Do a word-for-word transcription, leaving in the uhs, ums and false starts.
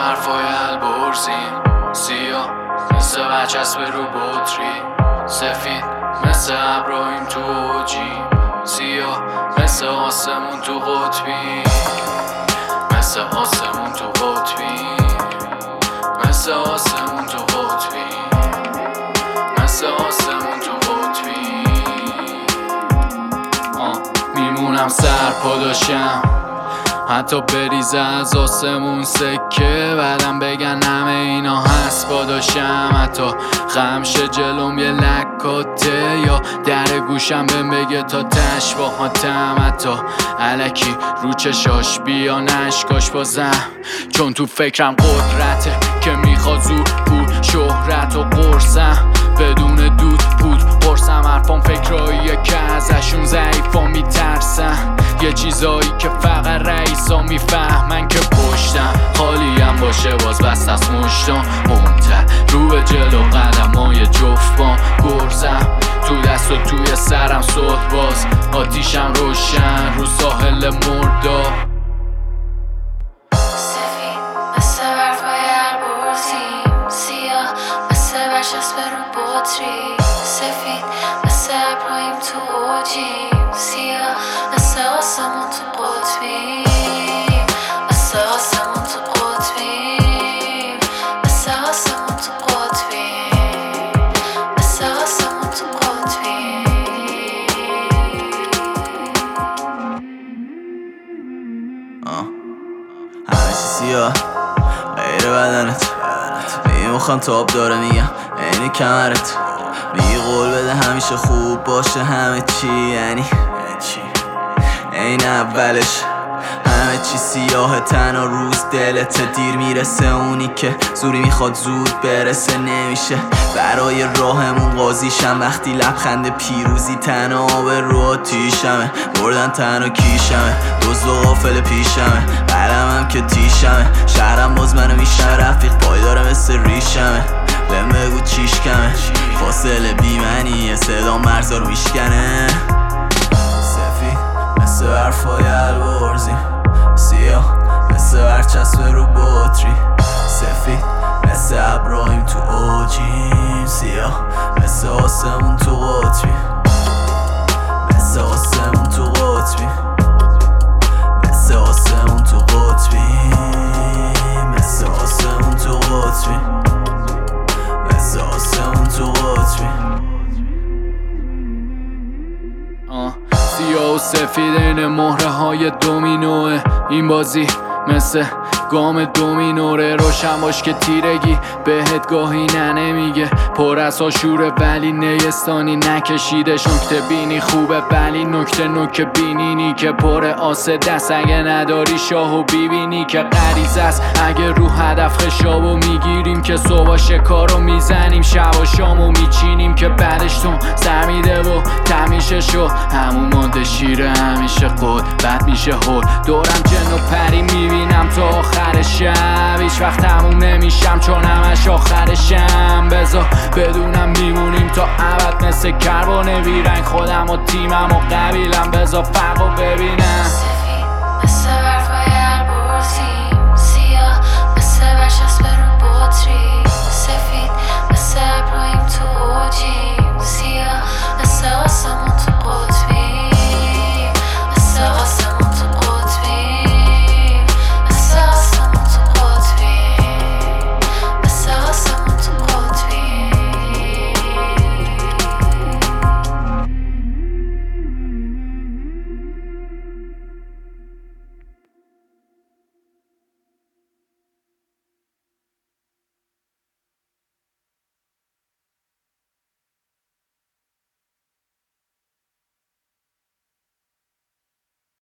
حرفای البرزیم، سیاه مثل برچسب رو بطری، سفید مثل ابراهیم تو اوجیم، سیاه مثل آسمون تو قطبی، مثل آسمون تو قطبی، مثل آسمون تو قطبی، مثل آسمون تو قطبی. آه میمونم سر پاداشم حتی بریزه از آسمون سکه، بعدم بگن همه اینا هست پاداشم، حتی خمشه جلوم یه لکاته یا در گوشم بهم بگه تا تش با حاتم، حتی علکی رو چشاش بیا نشکاش بازم، چون تو فکرم قدرته که میخواد زور پول شهرت و قرصم، بدون دود بود قرصم حرفام فکراییه که ازشون ضعیفا میترسن، یه چیزایی که فقط رئیسا میفهمن که پشتم خالیم باشه باز بست از مشتم، منتر رو به جلو قدمای جفتم، گرزم تو دست و توی سرم صد باز، آتیشم روشن رو ساحل مردا، سفید مثل برفای البرزیم، سیاه مثل برچسب رو بطری، سفید مثل ابراهیم تو اوجیم، سیاه مثل آسمون تو قطبی، مثل آسمون تو قطبی، مثل آسمون تو قطبی، مثل آسمون تو قطبی. همه چی سیاه غیر بدنت، میگی مخم تاب داره میگم اینی کمرت، میگی قول بده همیشه خوب باشه همه چی، یعنی این اولش همه چی سیاه، تنها روز دلت دیر میرسه، اونی که زوری میخواد زود برسه نمیشه، برای راهمون قاضیشم وقتی لبخند پیروزی تنها آب رو آتیشمه، بردن تنها کیشمه، دزد و غافل پیشمه، قلمم که تیشمه، شهرم باز منو میشنه، رفیق پایداره مثل ریشمه، بهم بگو چیش کمه، فاصله بیمنیه صدا مرزا رو میشکنه، سفید مثل برفای البرزیم، سیاه مثل برچسب رو بطری، سفید مثل ابراهیم تو اوجیم، سیاه مثل آسمون تو قطبی، مثل آسمون تو قطبی، مثل آسمون تو قطبی، مثل آسمون تو قطبی، مثل آسمون تو قطبی. سیاه و سفید این مهره های دومینوه، این بازی مثل گام دومینوره، روشن باش که تیرگی بهت گاهی نه نمیگه، پر از آشوره ولی نیستانی نکشیدش، نکته بینی خوبه ولی نکته نکه بینینی که پر آسه دست، اگه نداری شاهو بیبینی که غریزه است، اگه رو هدف خشابو میگیریم که صبح شکارو میزنیم، شب و شامو میچینیم که بعدش تون سر میده و تمیشه شو، همون ماده شیره همیشه خود بد میشه هول، دورم جن و پری میبینم تا آخر شب، هیچ وقت تموم نمیشم چون همش آخرشم، بذار بدونم میمونیم تا ابد مثل کربن بیرنگ، خودم و تیمم و قبیلم، بذار فرقو ببینم.